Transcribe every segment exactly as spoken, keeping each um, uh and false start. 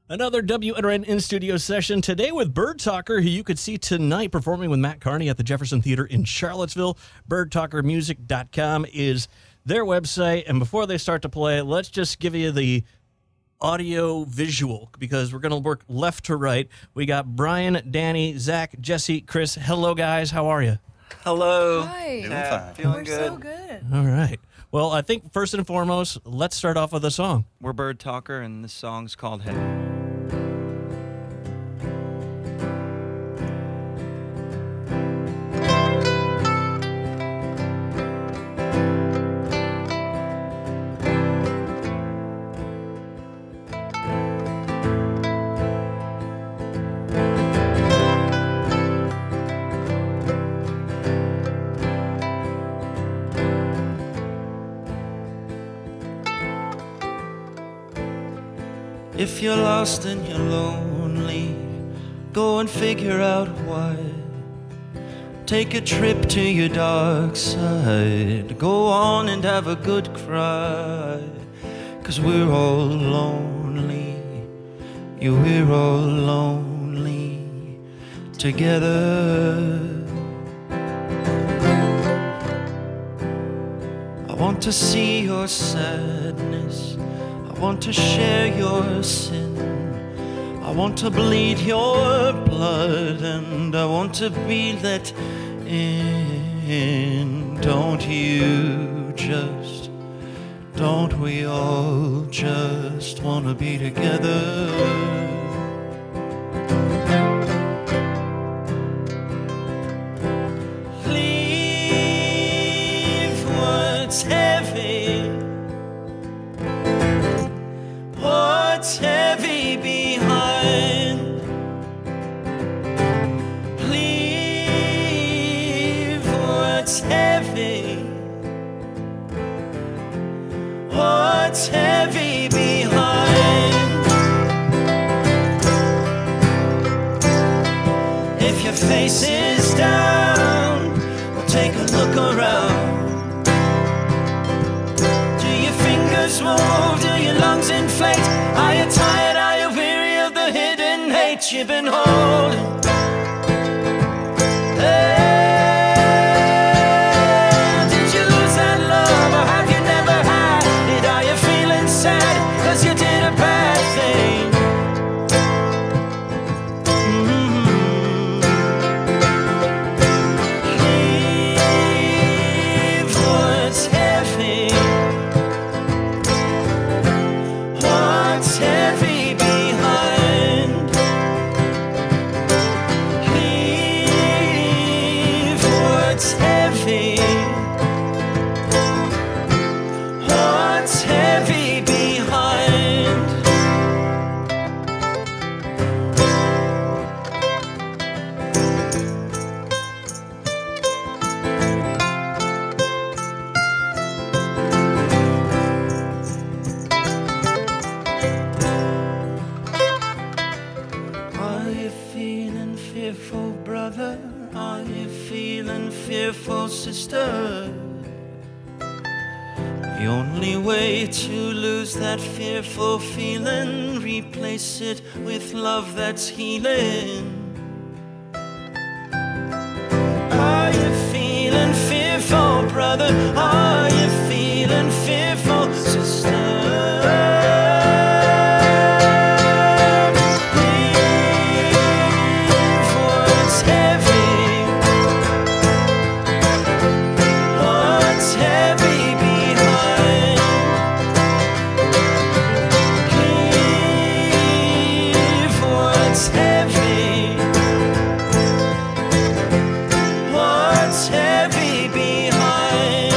Another W N R N in-studio session today with Bird Talker, who you could see tonight performing with Matt Carney at the Jefferson Theater in Charlottesville. bird talker music dot com is their website. And before they start to play, let's just give you the audio visual because we're going to work left to right. We got Brian, Danny, Zach, Jesse, Chris. Hello, guys. How are you? Hello. Hi. Doing Yeah, fine. Feeling We're good. so good. All right. Well, I think first and foremost, let's start off with a song. We're Bird Talker, and this song's called Heaven. If you're lost and you're lonely, go and figure out why. Take a trip to your dark side. Go on and have a good cry. 'Cause we're all lonely. Yeah, we're all lonely together. I want to see your sadness. I want to share your sin. I want to bleed your blood, and I want to be let in. Don't you just, don't we all just want to be together? Leave what's heavy, what's heavy behind. Leave what's heavy, what's heavy behind. If your face is down, well, take a look around. Do your fingers move? Do your lungs inflate? Are you tired? Are you weary of the hidden hate you've been holding? Hey, did you lose that love, or have you never had it? Are you feeling sad 'cause you did a bad thing? Mm-hmm. Leave what's heavy, what's heavy behind. Leave what's heavy, what's heavy behind. Are you feeling fearful, brother? Are you feeling fearful, sister? The only way to lose that fearful feeling, replace it with love that's healing. Are you feeling fearful, brother? Are you feeling fearful, sister? Leave what's heavy, what's heavy behind. Leave what's heavy, what's heavy behind.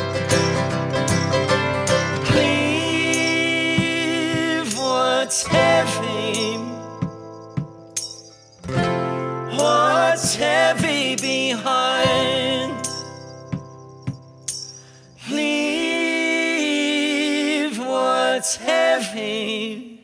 Leave what's heavy, what's heavy behind. Leave what's heavy,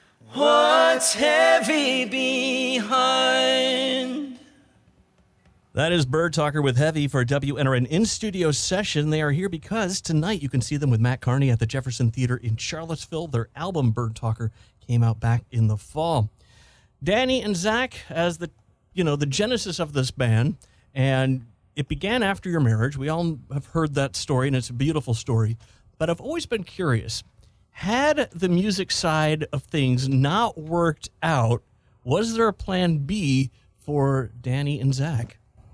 what's heavy behind. That is Bird Talker with Heavy for W N R N in-studio session. They are here because tonight you can see them with Matt Carney at the Jefferson Theater in Charlottesville. Their album, Bird Talker, came out back in the fall. Danny and Zach, as the, you know, the genesis of this band, and it began after your marriage. We all have heard that story, and it's a beautiful story. But I've always been curious. Had the music side of things not worked out, was there a plan B for Danny and Zach?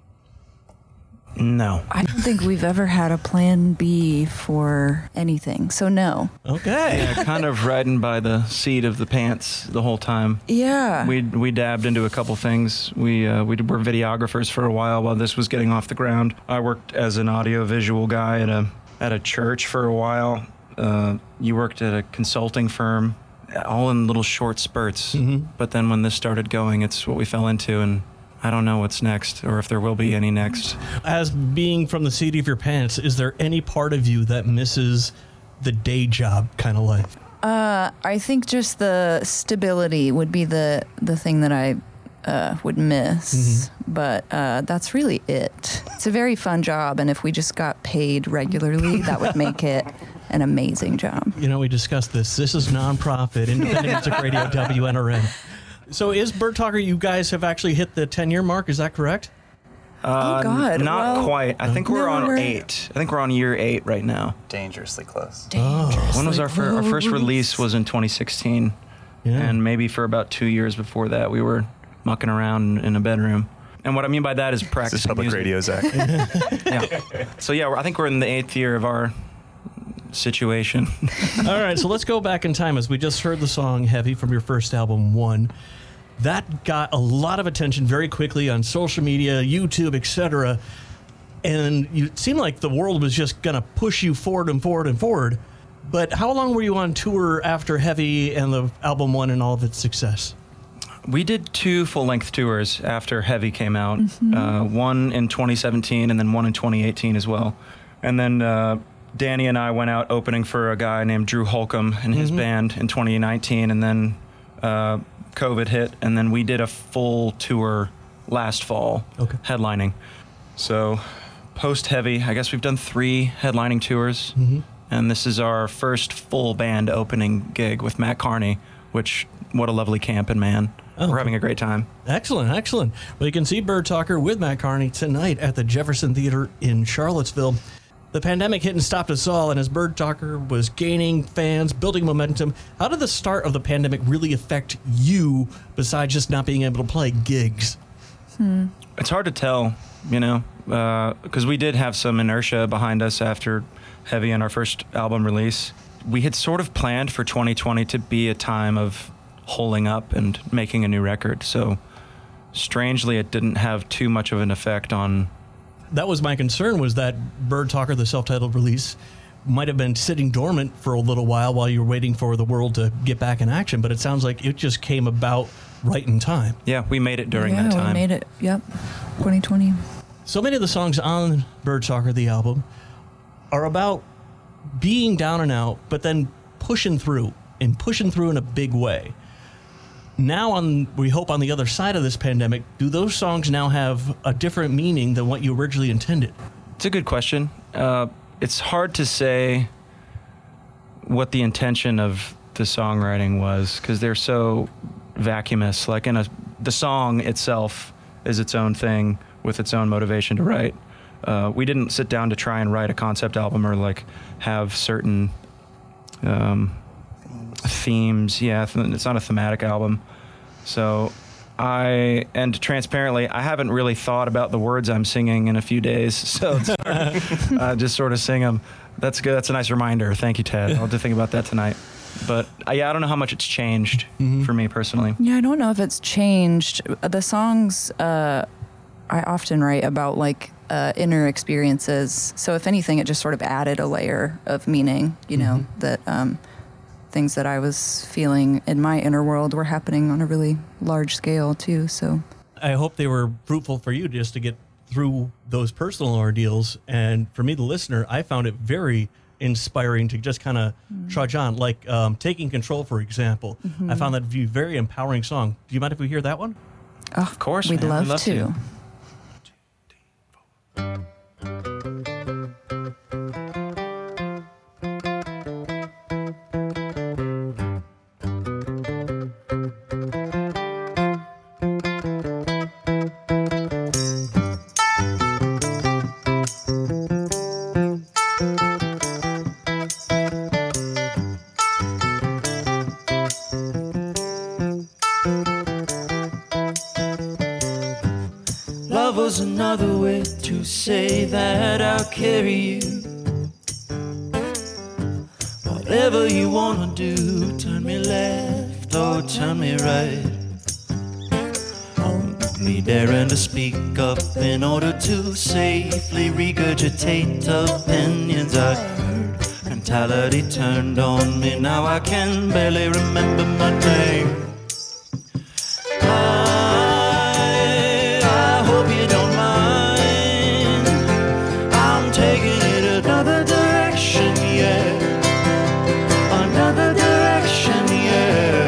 No. I don't think we've ever had a plan B for anything, so no. Okay. Yeah, kind of riding by the seat of the pants the whole time. Yeah. We we dabbed into a couple things. We uh, we were videographers for a while while this was getting off the ground. I worked as an audio-visual guy at a at a church for a while. Uh, you worked at a consulting firm, all in little short spurts. Mm-hmm. But then when this started going, it's what we fell into, and I don't know what's next, or if there will be any next. As being from the seat of your pants, is there any part of you that misses the day job kind of life? Uh, I think just the stability would be the, the thing that I uh, would miss. Mm-hmm. But uh, that's really it. It's a very fun job, and if we just got paid regularly, that would make it an amazing job. You know, we discussed this. This is nonprofit, independent music radio, W N R N. So is Bird Talker, you guys have actually hit the ten-year mark, is that correct? Uh, oh, God. Not well, quite. I think we're no, on we're, eight. I think we're on year eight right now. Dangerously close. Dangerously When was our, fir- our first release was in twenty sixteen. Yeah. And maybe for about two years before that, we were mucking around in a bedroom. And what I mean by that is This practicing is public music. radio, Zach. Yeah. So yeah, I think we're in the eighth year of our situation. All right, so let's go back in time as we just heard the song Heavy from your first album, One. That got a lot of attention very quickly on social media, YouTube, et cetera. And you, it seemed like the world was just going to push you forward and forward and forward. But how long were you on tour after Heavy and the album One and all of its success? We did two full-length tours after Heavy came out. Mm-hmm. Uh, one in twenty seventeen and then one in twenty eighteen as well. And then uh, Danny and I went out opening for a guy named Drew Holcomb and his mm-hmm. band in twenty nineteen. And then uh, COVID hit, and then we did a full tour last fall, okay. headlining. So post-Heavy, I guess we've done three headlining tours. Mm-hmm. And this is our first full band opening gig with Matt Carney, which, what a lovely camping, man. Oh, We're having a great time. Excellent, excellent. Well, you can see Bird Talker with Matt Carney tonight at the Jefferson Theater in Charlottesville. The pandemic hit and stopped us all, and as Bird Talker was gaining fans, building momentum, how did the start of the pandemic really affect you, besides just not being able to play gigs? Hmm. It's hard to tell, you know, because uh, we did have some inertia behind us after Heavy and our first album release. We had sort of planned for twenty twenty to be a time of holding up and making a new record. So strangely, it didn't have too much of an effect on... That was my concern, was that Bird Talker, the self-titled release, might have been sitting dormant for a little while while you were waiting for the world to get back in action. But it sounds like it just came about right in time. Yeah, we made it during yeah, that time. we made it. Yep. twenty twenty. So many of the songs on Bird Talker, the album, are about being down and out, but then pushing through, and pushing through in a big way. Now, on we hope on the other side of this pandemic, do those songs now have a different meaning than what you originally intended? It's a good question. Uh, it's hard to say what the intention of the songwriting was, because they're so vacuumous. Like in a, the song itself is its own thing with its own motivation to write. Uh, we didn't sit down to try and write a concept album or like have certain um, themes. Yeah, it's not a thematic album. So I, and transparently, I haven't really thought about the words I'm singing in a few days. So it's hard, uh, just sort of sing them. That's good. That's a nice reminder. Thank you, Ted. I'll have to think about that tonight. But uh, yeah, I don't know how much it's changed mm-hmm. for me personally. Yeah, I don't know if it's changed. The songs uh, I often write about like uh, inner experiences. So if anything, it just sort of added a layer of meaning, you know, mm-hmm. that um, things that I was feeling in my inner world were happening on a really large scale too. So I hope they were fruitful for you just to get through those personal ordeals. And for me, the listener, I found it very inspiring to just kind of mm. trudge on. Like um, Taking Control, for example. Mm-hmm. I found that to be a very empowering song. Do you mind if we hear that one? Oh, of course, we'd man. love, we'd love to. to. love was another way to say that I'll carry you. Whatever you wanna do, turn me left or turn me right. Only daring to speak up in order to safely regurgitate opinions I heard. Mentality turned on me, now I can barely remember my name. I, I hope you don't mind. I'm taking it another direction, yeah. Another direction, yeah.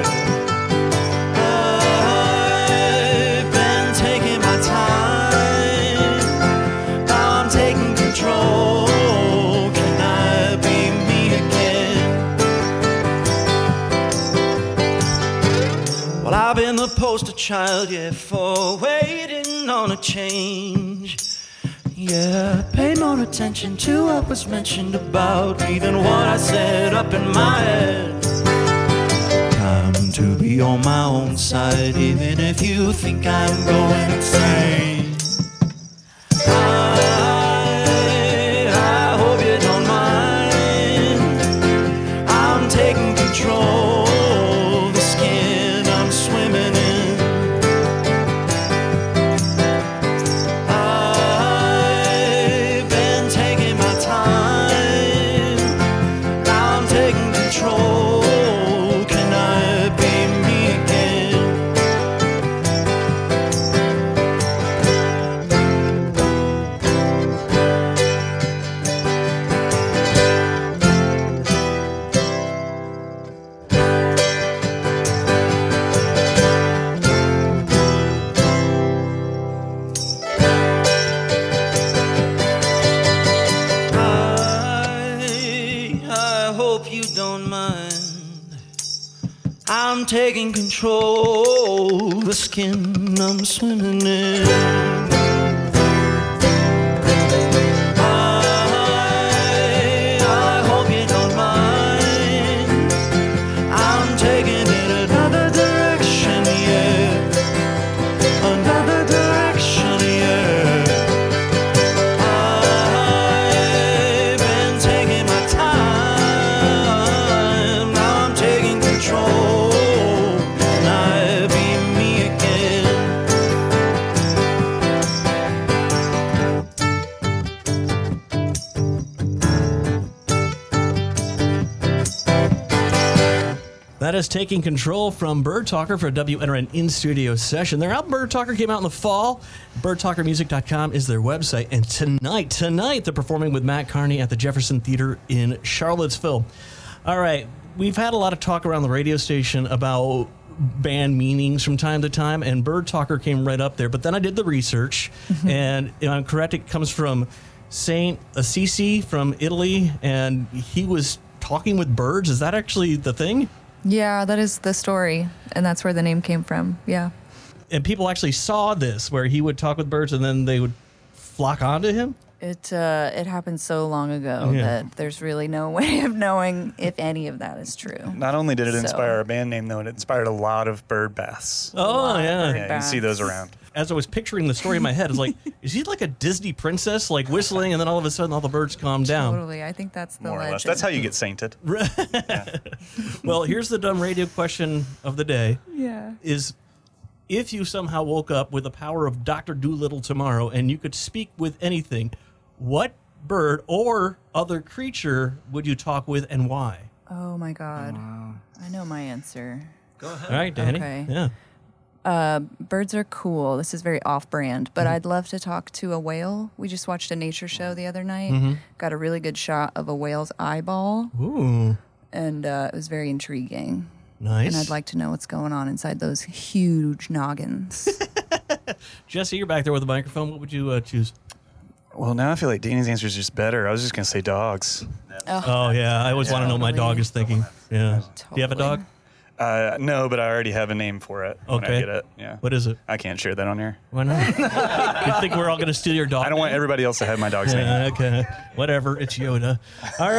I've been taking my time. Now I'm taking control. Can I be me again? Well, I've been the poster child, yeah, for waiting on a change. Yeah, pay more attention to what was mentioned about me than what I said up in my head. Time to be on my own side, even if you think I'm going insane. I, I hope you don't mind. I'm taking control of the skin I'm swimming in. Can I be me again? I'm taking control of the skin I'm swimming in. I, I hope you don't mind. I'm taking it another direction, yeah. Another direction, yeah. I've been taking my time. Now I'm taking control. That is Taking Control from Bird Talker for a W N R N in-studio session. Their album Bird Talker came out in the fall. bird talker music dot com is their website. And tonight, tonight, they're performing with Matt Carney at the Jefferson Theater in Charlottesville. All right, we've had a lot of talk around the radio station about band meanings from time to time, and Bird Talker came right up there. But then I did the research, mm-hmm. and if I'm correct, it comes from Saint Assisi from Italy, and he was talking with birds. Is that actually the thing? Yeah, that is the story, and that's where the name came from. Yeah. And people actually saw this, where he would talk with birds, and then they would flock onto him? It uh, it happened so long ago yeah. that there's really no way of knowing if any of that is true. Not only did it so. inspire a band name, though, it inspired a lot of bird baths. Oh, yeah. Yeah, you see those around. As I was picturing the story in my head, I was like, is he like a Disney princess, like whistling, and then all of a sudden all the birds calm down? Totally. I think that's the More legend. or less. That's how you get sainted. yeah. Well, here's the dumb radio question of the day. Yeah. Is if you somehow woke up with the power of Doctor Dolittle tomorrow and you could speak with anything, what bird or other creature would you talk with and why? Oh, my God. Wow. I know my answer. Go ahead. All right, Danny. Okay. Yeah. Uh, birds are cool. This is very off-brand, but mm-hmm. I'd love to talk to a whale. We just watched a nature show the other night. Mm-hmm. Got a really good shot of a whale's eyeball. Ooh. And uh, it was very intriguing. Nice. And I'd like to know what's going on inside those huge noggins. Jesse, you're back there with a the microphone. What would you uh, choose? Well, now I feel like Danny's answer is just better. I was just going to say dogs. Oh, oh yeah. I always yeah. want to know what my dog is thinking. Yeah. Totally. Do you have a dog? Uh, no, but I already have a name for it when okay. I get it. Yeah. What is it? I can't share that on here. Why not? You think we're all going to steal your dog? I don't want everybody else to have my dog's yeah, name. Okay. Whatever. It's Yoda. All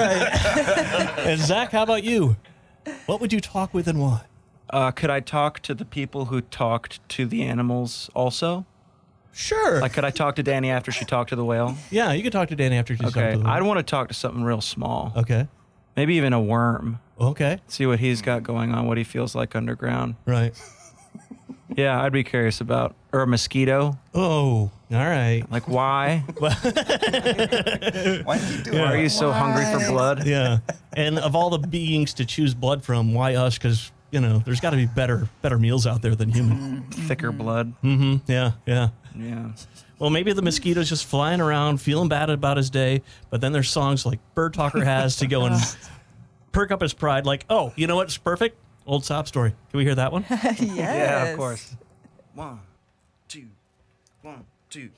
right. And Zach, how about you? What would you talk with and why? Uh, could I talk to the people who talked to the animals also? Sure. Like, could I talk to Danny after she talked to the whale? Yeah, you can talk to Danny after she's Okay. talked to I'd the want to talk to something real small. Okay. Maybe even a worm. Okay. See what he's got going on, what he feels like underground. Right. Yeah, I'd be curious about. Or a mosquito. Oh, all right. Like, why? Why do you do Why are you so hungry for blood? Yeah. And of all the beings to choose blood from, why us? Because, you know, there's got to be better better meals out there than human. Thicker blood. Mm-hmm. Yeah, yeah. Yeah. Well, maybe the mosquito's just flying around, feeling bad about his day, but then there's songs like Bird Talker has to go and perk up his pride. Like, oh, you know what's perfect? Old sob story. Can we hear that one? Yes. Yeah, of course. One, two, one, two.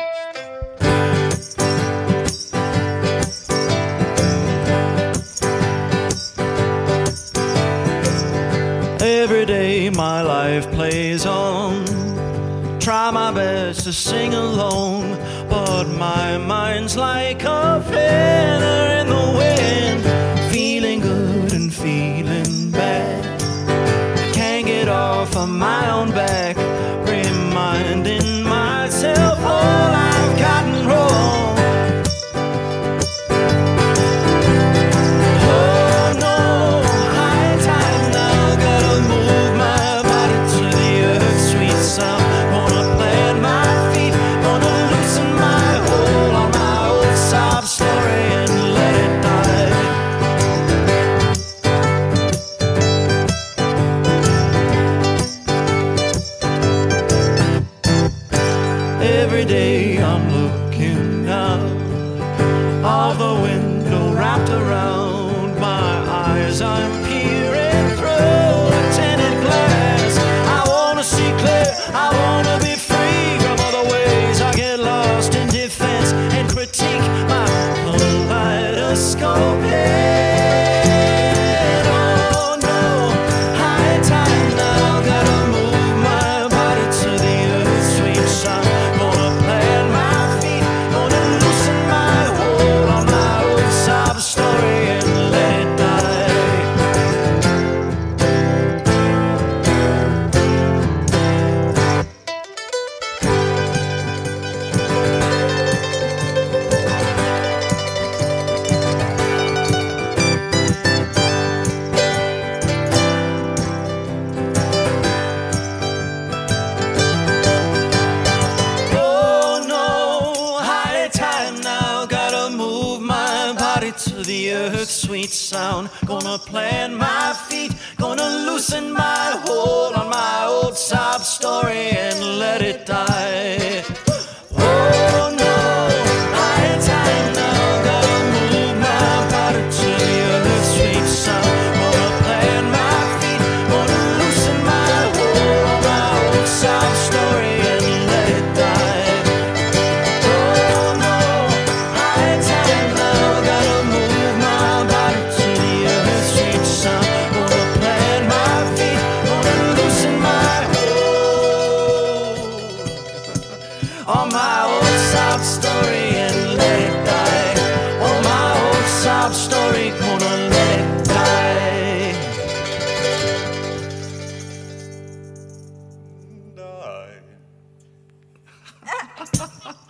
Every day my life plays on. Try my best to sing along, but my mind's like a feather in the wind, feeling good and feeling bad. Can't get off of my own back, reminding myself all I've gotten wrong. Oh no, high time now, gotta move my body to the earth, sweet sound. Gonna plant my feet, gonna loosen my hold on my old sob story and let it die. Every day I'm looking out of the window wrapped around my eyes. I'm peering through a tinted glass. I wanna see clear, I wanna be free from all the ways I get lost in defense and critique my kaleidoscope head. Oh no, high time now, gotta move my body to the earth, sweet sound. Gonna plant my feet, gonna loosen my hold on my old sob story and let it die. Oh no, high time now, gotta move my body to the earth, sweet sound. Gonna plant my feet, gonna loosen my hold on my old sob story and let it die. Oh no, high time now, gotta move my body to the earth, sweet sound. Gonna plant my feet, gonna loosen my hold on my old sob story and let it die. Oh no, high time now, gotta move my body to the earth, sweet sound. Gonna plant my feet, gonna loosen my hold on my old sob story and let it die. On my old sob story, gonna let it die. Die.